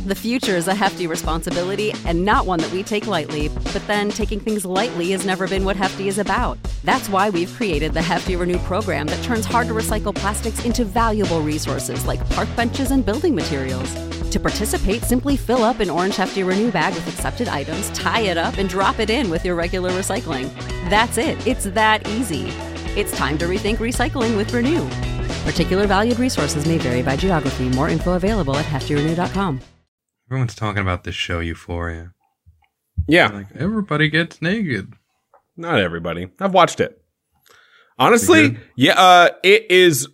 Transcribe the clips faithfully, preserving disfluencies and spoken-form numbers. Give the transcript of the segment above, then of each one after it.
The future is a hefty responsibility and not one that we take lightly. But then taking things lightly has never been what Hefty is about. That's why we've created the Hefty Renew program that turns hard-to-recycle plastics into valuable resources like park benches and building materials. To participate, simply fill up an orange Hefty Renew bag with accepted items, tie it up, and drop it in with your regular recycling. That's it. It's that easy. It's time to rethink recycling with Renew. Particular valued resources may vary by geography. More info available at hefty renew dot com. Everyone's talking about this show, Euphoria. Yeah. Like, everybody gets naked. Not everybody. I've watched it. Honestly, yeah, uh, it is...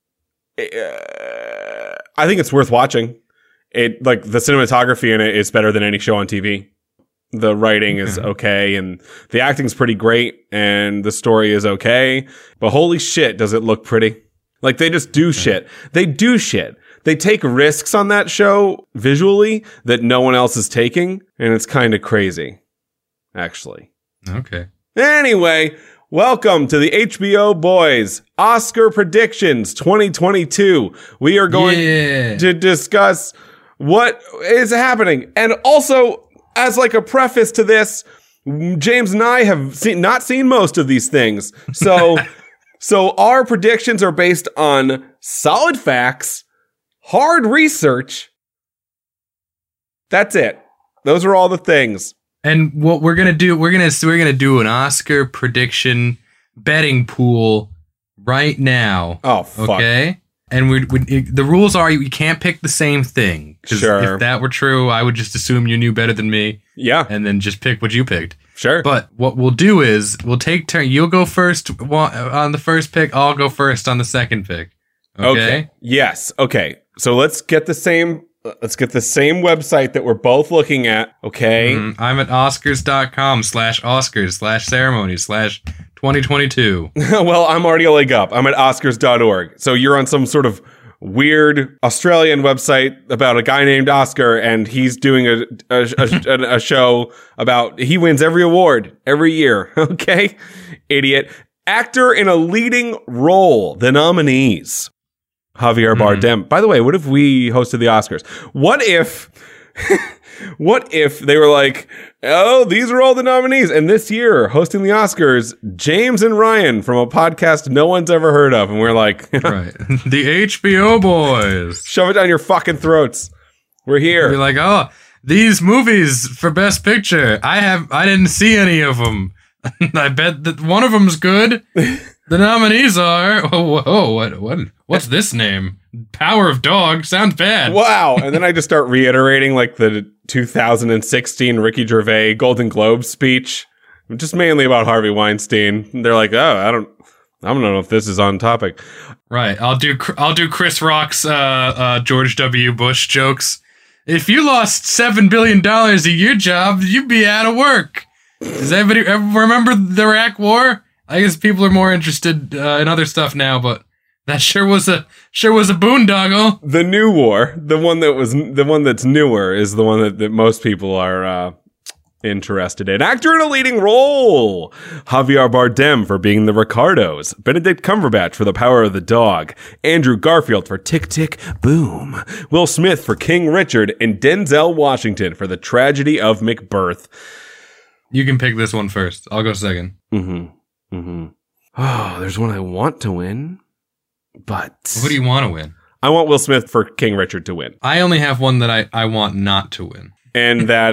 Uh, I think it's worth watching. It like the cinematography in it is better than any show on T V. The writing is okay, and the acting's pretty great, and the story is okay. But holy shit, does it look pretty? Like, they just do shit. They do shit. They take risks on that show visually that no one else is taking, and it's kind of crazy, actually. Okay. Anyway, welcome to the H B O Boys Oscar Predictions twenty twenty-two. We are going yeah. to discuss what is happening. And also, as like a preface to this, James and I have seen, not seen most of these things. So, so our predictions are based on solid facts, hard research. That's it. Those are all the things. And what we're gonna do, we're gonna we're gonna do an Oscar prediction betting pool right now. Oh, fuck. Okay. And we, we the rules are you can't pick the same thing. Sure. If that were true, I would just assume you knew better than me. Yeah. And then just pick what you picked. Sure. But what we'll do is we'll take turn. You'll go first on the first pick. I'll go first on the second pick. Okay. Okay. Yes. Okay. So let's get the same. Let's get the same website that we're both looking at. Okay. Mm, I'm at oscars.com slash Oscars slash ceremony slash 2022. Well, I'm already a leg up. I'm at oscars dot org. So you're on some sort of weird Australian website about a guy named Oscar, and he's doing a a, a, a show about he wins every award every year. Okay. Idiot. Actor in a leading role. The nominees. Javier Bardem. Mm. By the way, what if we hosted the Oscars? What if, what if they were like, oh, these are all the nominees. And this year, hosting the Oscars, James and Ryan from a podcast no one's ever heard of. And we're like, right. The H B O Boys. Shove it down your fucking throats. We're here. You're like, oh, these movies for Best Picture. I have, I didn't see any of them. I bet that one of them's good. The nominees are, oh, whoa, what, what, what's this name? Power of Dog sounds bad. Wow. And then I just start reiterating like the two thousand sixteen Ricky Gervais Golden Globe speech, just mainly about Harvey Weinstein. They're like, oh, I don't, I don't know if this is on topic. Right. I'll do, I'll do Chris Rock's, uh, uh, George W. Bush jokes. If you lost seven billion dollars a year job, you'd be out of work. Does anybody ever remember the Iraq War? I guess people are more interested uh, in other stuff now, but that sure was a sure was a boondoggle. The new war, the one that was the one that's newer, is the one that, that most people are uh, interested in. Actor in a leading role: Javier Bardem for Being the Ricardos, Benedict Cumberbatch for The Power of the Dog, Andrew Garfield for Tick Tick Boom, Will Smith for King Richard, and Denzel Washington for The Tragedy of Macbeth. You can pick this one first. I'll go second. Mm-hmm. Mm-hmm. Oh, there's one I want to win, but... Who do you want to win? I want Will Smith for King Richard to win. I only have one that I, I want not to win. And that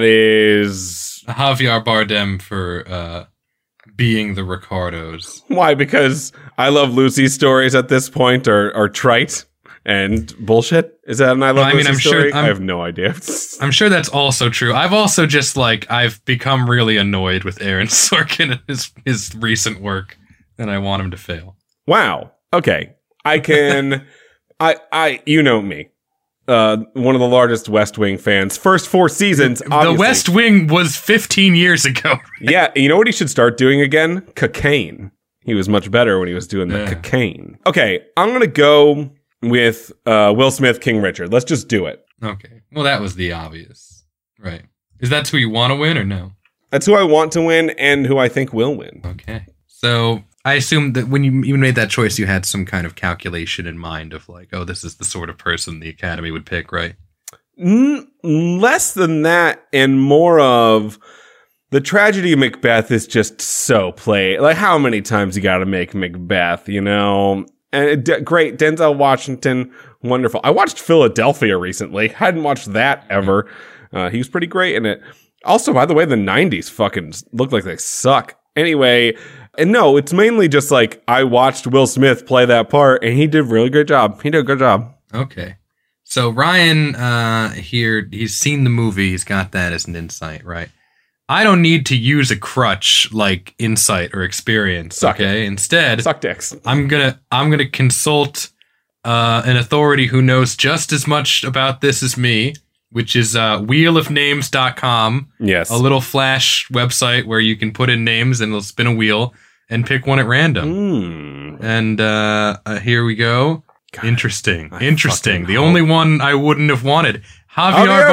is... Javier Bardem for uh, Being the Ricardos. Why? Because I Love Lucy's stories at this point are, are trite and bullshit? Is that an I Love I mean, Lucy I'm story? Sure, I'm, I have no idea. I'm sure that's also true. I've also just, like, I've become really annoyed with Aaron Sorkin and his, his recent work, and I want him to fail. Wow. Okay. I can... I, I, you know me. Uh, one of the largest West Wing fans. First four seasons, obviously. The West Wing was fifteen years ago. Yeah, you know what he should start doing again? Cocaine. He was much better when he was doing the yeah. cocaine. Okay, I'm going to go... with uh, Will Smith, King Richard. Let's just do it. Okay. Well, that was the obvious. Right. Is that who you want to win or no? That's who I want to win and who I think will win. Okay. So I assume that when you even made that choice, you had some kind of calculation in mind of like, oh, this is the sort of person the Academy would pick, right? N- less than that, and more of the tragedy of Macbeth is just so play. Like, how many times you got to make Macbeth, you know? And it, d- great, Denzel Washington, wonderful. I watched Philadelphia recently. Hadn't watched that ever. Uh, he was pretty great in it. Also, by the way, the nineties fucking look like they suck. Anyway, and no, it's mainly just like I watched Will Smith play that part, and he did a really good job. He did a good job. Okay. So Ryan uh, here, he's seen the movie. He's got that as an insight, right? I don't need to use a crutch like insight or experience. Suck okay. it. Instead, Suck dicks. I'm gonna I'm gonna consult uh, an authority who knows just as much about this as me, which is uh, wheel of names dot com. Yes. A little flash website where you can put in names and it'll spin a wheel and pick one at random. Mm. And uh, uh, here we go. God, Interesting. I Interesting. The hope. only one I wouldn't have wanted. Javier, Javier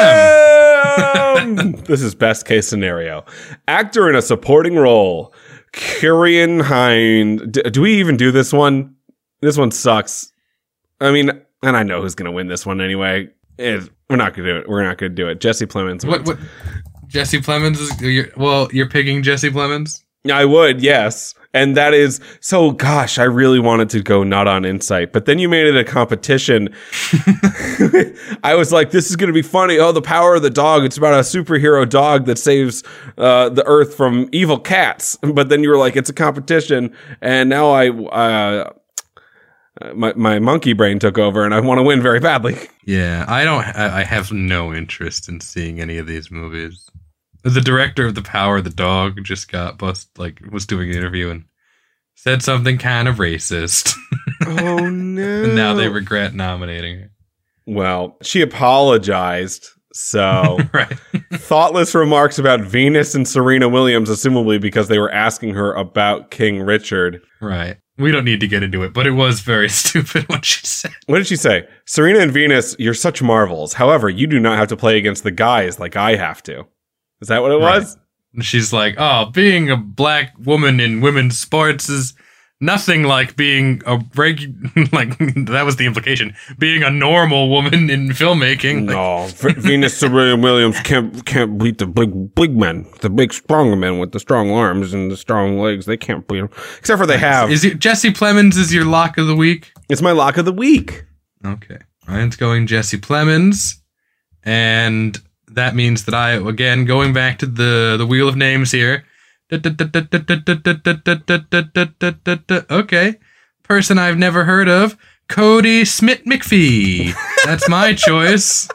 Bardem. Bardem! This is best case scenario. Actor in a supporting role. Kyrian Hind. D- do we even do this one? This one sucks. I mean, and I know who's going to win this one anyway. It, we're not going to do it. We're not going to do it. Jesse Plemons. What? What? Jesse Plemons is. You're, well, you're picking Jesse Plemons? I would, yes. And that is, so gosh, I really wanted to go not on Insight, but then you made it a competition. I was like, this is going to be funny. Oh, the power of the dog. It's about a superhero dog that saves uh, the earth from evil cats. But then you were like, it's a competition. And now I, uh, my, my monkey brain took over and I want to win very badly. Yeah, I don't, I, I have no interest in seeing any of these movies. The director of The Power of the Dog just got bust, like, was doing an interview and said something kind of racist. Oh, no. And now they regret nominating her. Well, she apologized, so... Right. Thoughtless remarks about Venus and Serena Williams, assumably because they were asking her about King Richard. Right. We don't need to get into it, but it was very stupid what she said. What did she say? Serena and Venus, you're such marvels. However, you do not have to play against the guys like I have to. Is that what it was? Right. She's like, oh, being a black woman in women's sports is nothing like being a reg... like, that was the implication. Being a normal woman in filmmaking. No, V- Venus, Serena Williams can't can't beat the big big men, the big strong men with the strong arms and the strong legs. They can't beat them. Except for they have. Is it Jesse Plemons is your lock of the week? It's my lock of the week. Okay. Ryan's going Jesse Plemons. And that means that I, again, going back to the, the wheel of names here. Okay. Person I've never heard of, Cody Smith McPhee. That's my choice.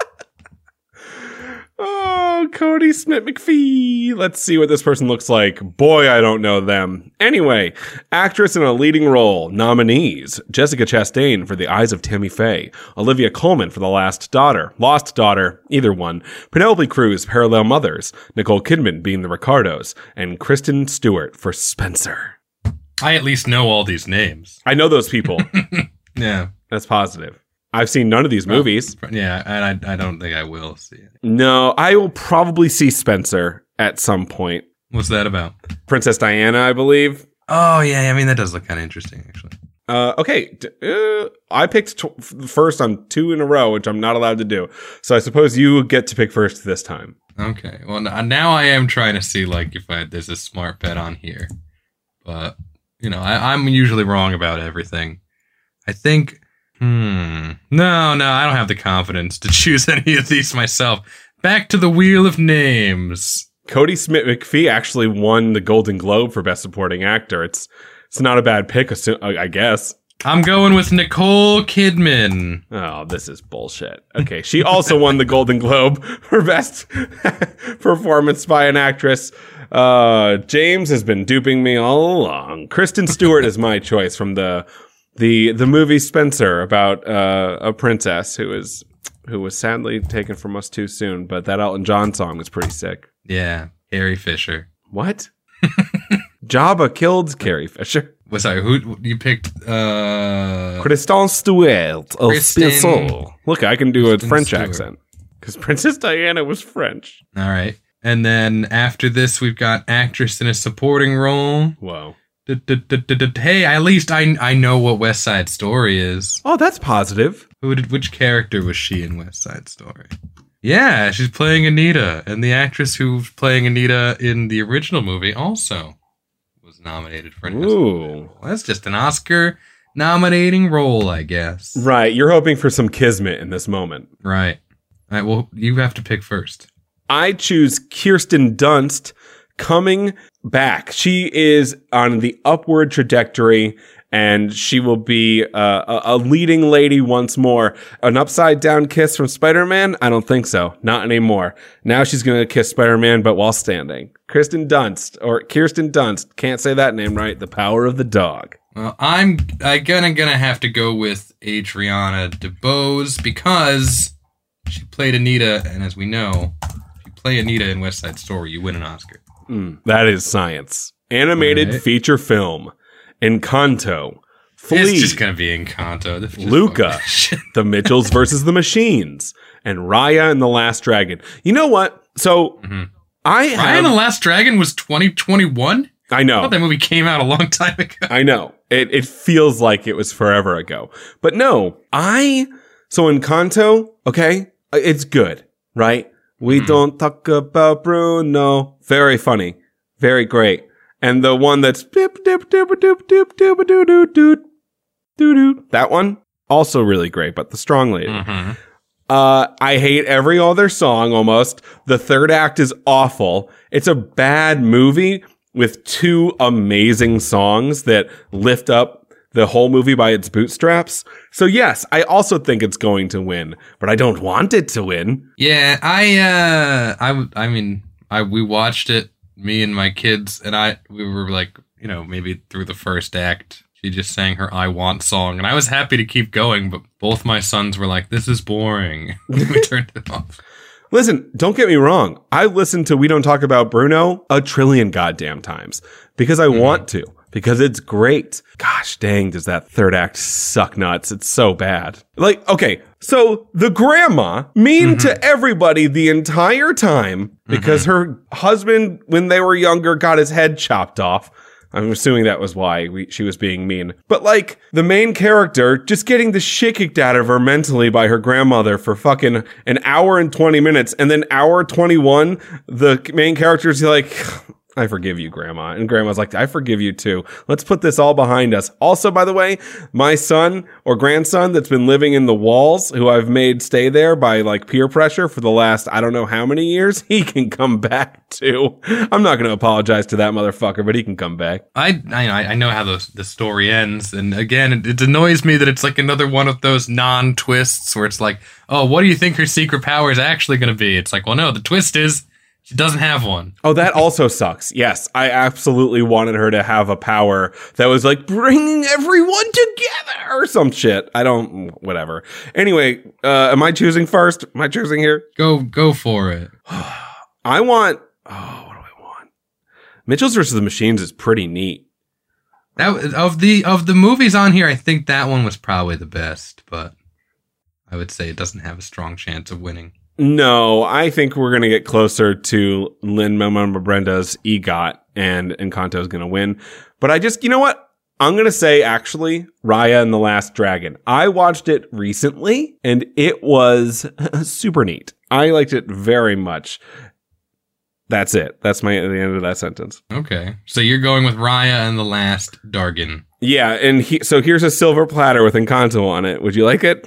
Oh, Cody Smith McPhee. Let's see what this person looks like. Boy, I don't know them. Anyway, actress in a leading role. Nominees. Jessica Chastain for The Eyes of Tammy Faye. Olivia Colman for The Last Daughter. Lost Daughter, either one. Penelope Cruz, Parallel Mothers. Nicole Kidman being the Ricardos. And Kristen Stewart for Spencer. I at least know all these names. I know those people. Yeah. That's positive. I've seen none of these movies. Yeah, and I, I don't think I will see it. No, I will probably see Spencer at some point. What's that about? Princess Diana, I believe. Oh, yeah, I mean, that does look kind of interesting, actually. Uh, okay, uh, I picked t- first on two in a row, which I'm not allowed to do. So I suppose you get to pick first this time. Okay, well, now I am trying to see, like, if I, there's a smart bet on here. But, you know, I, I'm usually wrong about everything. I think... Hmm. No, no, I don't have the confidence to choose any of these myself. Back to the wheel of names. Cody Smith McPhee actually won the Golden Globe for Best Supporting Actor. It's it's not a bad pick, I guess. I'm going with Nicole Kidman. Oh, this is bullshit. Okay, she also won the Golden Globe for Best Performance by an Actress. Uh, James has been duping me all along. Kristen Stewart is my choice from the... The the movie Spencer about uh, a princess who is who was sadly taken from us too soon, but that Elton John song was pretty sick. Yeah, Carrie Fisher. What? Jabba killed Carrie Fisher. Well, sorry, who you picked? Uh, Kristen Stewart of Kristen- Spencer. Look, I can do Kristen a French Stewart. accent because Princess Diana was French. All right, and then after this, we've got actress in a supporting role. Whoa. Hey, at least I I know what West Side Story is. Oh, that's positive. Who did? Which character was she in West Side Story? Yeah, she's playing Anita, and the actress who's playing Anita in the original movie also was nominated for an Oscar. Ooh. That's just an Oscar nominating role, I guess. Right, you're hoping for some kismet in this moment. Right. All right. Well, you have to pick first. I choose Kirsten Dunst coming back. She is on the upward trajectory, and she will be uh, a, a leading lady once more. An upside down kiss from Spider-Man? I don't think so. Not anymore. Now she's going to kiss Spider-Man, but while standing. Kirsten Dunst, or Kirsten Dunst. Can't say that name right. The power of the dog. Well, I'm I gonna gonna have to go with Adriana DeBose because she played Anita, and as we know, if you play Anita in West Side Story, you win an Oscar. Mm, that is science. Animated right. feature film. Encanto. Flea. It's just gonna be Encanto. Luca. The Mitchells versus the Machines. And Raya and the Last Dragon. You know what? So, mm-hmm. I Raya have... and the Last Dragon was twenty twenty-one? I know. I thought that movie came out a long time ago. I know. It it feels like it was forever ago. But no, I... So Encanto, okay, it's good, right? We mm. don't talk about Bruno. Very funny. Very great. And the one that's... Dip, dip, dip, dip, dip, dip, doo, doo, doo, doo, doo. That one, also really great, but the strong lady. Mm-hmm. Uh, I hate every other song almost. The third act is awful. It's a bad movie with two amazing songs that lift up the whole movie by its bootstraps. So yes, I also think it's going to win, but I don't want it to win. Yeah, I, uh, I, I mean, I, we watched it, me and my kids, and I, we were like, you know, maybe through the first act, she just sang her I Want song, and I was happy to keep going, but both my sons were like, this is boring. We turned it off. Listen, don't get me wrong. I listened to We Don't Talk About Bruno a trillion goddamn times because I mm. want to, because it's great. Gosh dang, does that third act suck nuts. It's so bad. Like, okay, so the grandma mean mm-hmm. to everybody the entire time because mm-hmm. her husband, when they were younger, got his head chopped off. I'm assuming that was why we, she was being mean. But like, the main character just getting the shit kicked out of her mentally by her grandmother for fucking an hour and twenty minutes. And then hour twenty-one, the main character's like, I forgive you, Grandma. And Grandma's like, I forgive you too. Let's put this all behind us. Also, by the way, my son or grandson that's been living in the walls, who I've made stay there by like peer pressure for the last, I don't know how many years, he can come back too. I'm not going to apologize to that motherfucker, but he can come back. I I, I know how the, the story ends. And again, it, it annoys me that it's like another one of those non-twists where it's like, oh, what do you think her secret power is actually going to be? It's like, well, no, the twist is she doesn't have one. Oh, that also sucks. Yes, I absolutely wanted her to have a power that was like bringing everyone together or some shit. I don't, whatever. Anyway, uh, am I choosing first? Am I choosing here? Go, go for it. I want, oh, what do I want? Mitchells versus the Machines is pretty neat. That of the of the movies on here, I think that one was probably the best, but I would say it doesn't have a strong chance of winning. No, I think we're going to get closer to Lin-Manuel Miranda's EGOT, and Encanto is going to win. But I just, you know what? I'm going to say, actually, Raya and the Last Dragon. I watched it recently, and it was super neat. I liked it very much. That's it. That's my the end of that sentence. Okay. So you're going with Raya and the Last Dragon. Yeah, and he, so here's a silver platter with Encanto on it. Would you like it?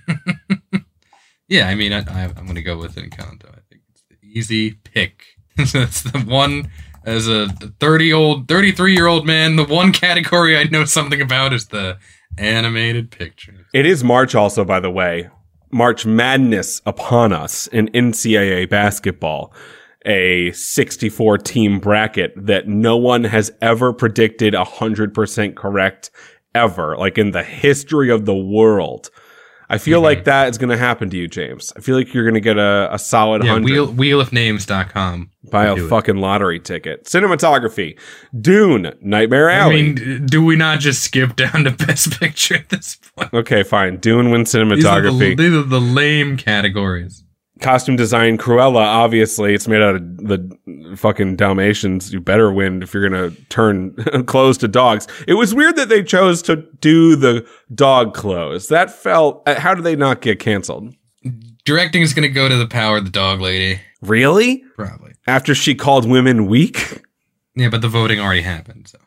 Yeah, I mean, I, I, I'm going to go with Encanto. I think it's the easy pick. That's the one, as a thirty-old, thirty-three-year-old man, the one category I know something about is the animated pictures. It is March also, by the way. March Madness upon us in N C double A basketball. A sixty-four team bracket that no one has ever predicted one hundred percent correct ever, like in the history of the world. I feel mm-hmm. like that is going to happen to you, James. I feel like you're going to get a, a solid yeah, one hundred. Wheel, wheel of names dot com. Buy a fucking it. lottery ticket. Cinematography. Dune. Nightmare Alley. I mean, do we not just skip down to Best Picture at this point? Okay, fine. Dune wins cinematography. These are the, these are the lame categories. costume design, Cruella, obviously, it's made out of the fucking Dalmatians. You better win if you're going to turn clothes to dogs. It was weird that they chose to do the dog clothes. That felt, how did they not get canceled? Directing is going to go to the Power of the Dog lady. Really? Probably. After she called women weak? Yeah, but the voting already happened. So.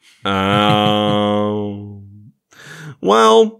Oh. Well,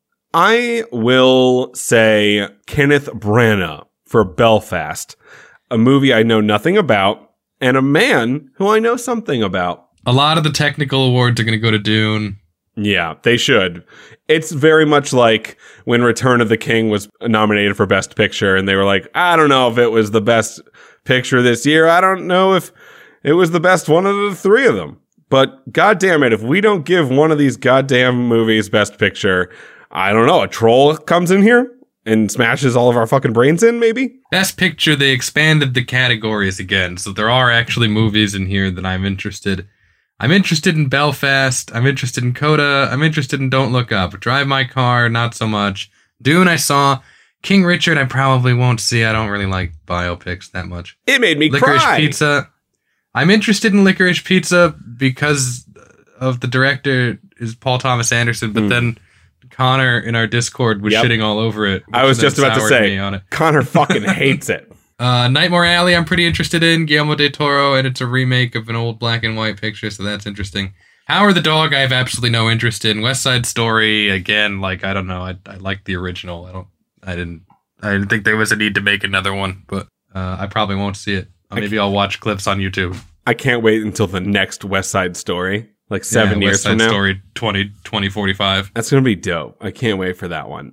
I will say Kenneth Branagh for Belfast, a movie I know nothing about, and a man who I know something about. A lot of the technical awards are going to go to Dune. Yeah, they should. It's very much like when Return of the King was nominated for Best Picture, and they were like, I don't know if it was the best picture this year. I don't know if it was the best one of the three of them. But goddamn it, if we don't give one of these goddamn movies Best Picture, I don't know, a troll comes in here and smashes all of our fucking brains in, maybe? Best Picture, they expanded the categories again, so there are actually movies in here that I'm interested. I'm interested in Belfast, I'm interested in Coda, I'm interested in Don't Look Up. Drive My Car, not so much. Dune, I saw. King Richard, I probably won't see. I don't really like biopics that much. It made me Licorice cry. Pizza. I'm interested in Licorice Pizza because of the director is Paul Thomas Anderson, but mm. then Connor in our Discord was yep. shitting all over it. I was just about to say, on it. Connor fucking hates it. Uh, Nightmare Alley, I'm pretty interested in. Guillermo del Toro, and it's a remake of an old black and white picture, so that's interesting. Power the Dog, I have absolutely no interest in. West Side Story, again, like, I don't know. I, I like the original. I don't, I didn't, I didn't think there was a need to make another one, but uh, I probably won't see it. Maybe I'll watch clips on YouTube. I can't wait until the next West Side Story, like seven yeah, years West Side from now. Story twenty, twenty forty-five. That's going to be dope. I can't wait for that one.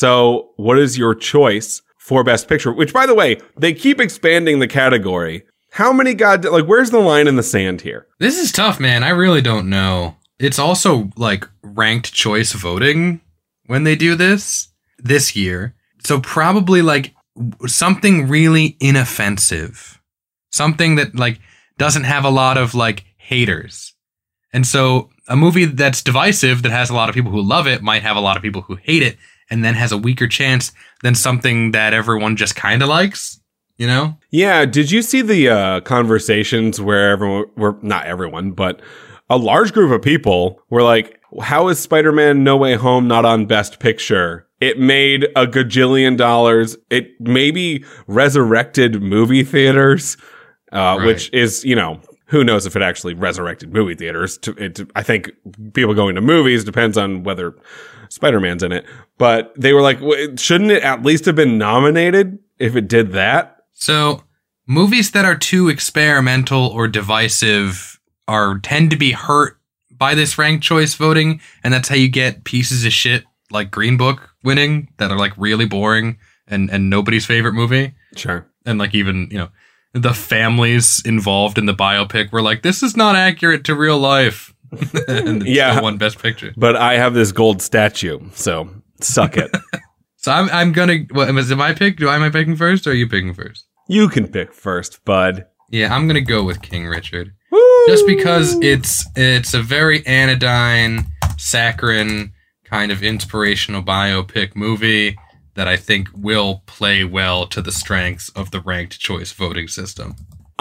So what is your choice for Best Picture? Which, by the way, they keep expanding the category. How many god, like, where's the line in the sand here? This is tough, man. I really don't know. It's also like ranked choice voting when they do this this year. So probably like something really inoffensive. Something that like doesn't have a lot of like haters. And so a movie that's divisive, that has a lot of people who love it, might have a lot of people who hate it, and then has a weaker chance than something that everyone just kind of likes, you know? Yeah. Did you see the uh, conversations where everyone, were not everyone, but a large group of people were like, how is Spider-Man No Way Home not on Best Picture? It made a gajillion dollars. It maybe resurrected movie theaters, uh, right. which is, you know, who knows if it actually resurrected movie theaters. To, it, I think people going to movies depends on whether Spider-Man's in it. But they were like, shouldn't it at least have been nominated if it did that? So movies that are too experimental or divisive are tend to be hurt by this ranked choice voting. And that's how you get pieces of shit like Green Book winning that are like really boring and, and nobody's favorite movie. Sure. And like even, you know, the families involved in the biopic were like, this is not accurate to real life. And it's yeah. still won Best Picture. But I have this gold statue, so suck it. So I'm I'm gonna. What is it? My pick? Do I am I picking first, or are you picking first? You can pick first, bud. Yeah, I'm gonna go with King Richard, Woo! Just because it's it's a very anodyne, saccharine kind of inspirational biopic movie that I think will play well to the strengths of the ranked choice voting system.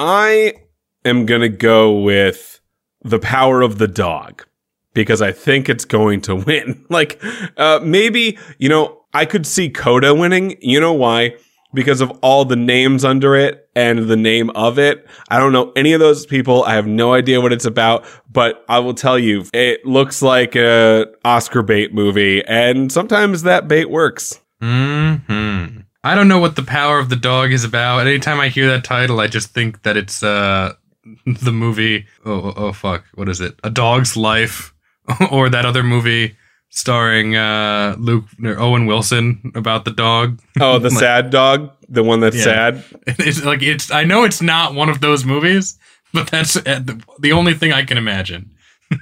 I am gonna go with The Power of the Dog because I think it's going to win. Like, uh, maybe, you know, I could see Coda winning. You know why? Because of all the names under it and the name of it. I don't know any of those people. I have no idea what it's about, but I will tell you, it looks like a Oscar bait movie, and sometimes that bait works. Hmm. I don't know what The Power of the Dog is about. Anytime I hear that title, I just think that it's uh the movie. Oh, oh, oh fuck! What is it? A Dog's Life, or that other movie starring uh, Luke or Owen Wilson about the dog. Oh, the like, sad dog, the one that's yeah. sad. It's like it's. I know it's not one of those movies, but that's the, the only thing I can imagine.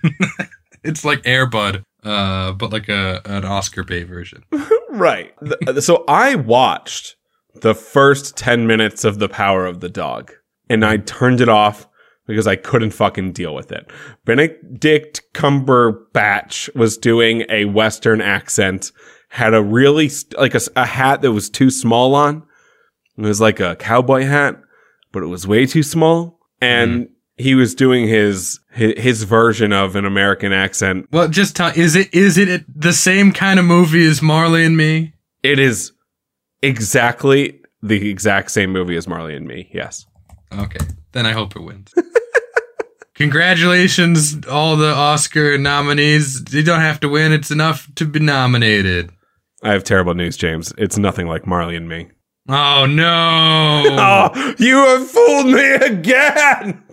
It's like Air Bud, uh, but like a an Oscar bait version. Right. So I watched the first ten minutes of The Power of the Dog, and I turned it off because I couldn't fucking deal with it. Benedict Cumberbatch was doing a Western accent, had a really, st- like a, a hat that was too small on, It was like a cowboy hat, but it was way too small. And Mm. he was doing his, his his version of an American accent. Well, just tell, is it is it the same kind of movie as Marley and Me? It is exactly the exact same movie as Marley and Me. Yes. Okay, then I hope it wins. Congratulations, all the Oscar nominees. You don't have to win, it's enough to be nominated. I have terrible news, James. It's nothing like Marley and Me. Oh, no. Oh, you have fooled me again!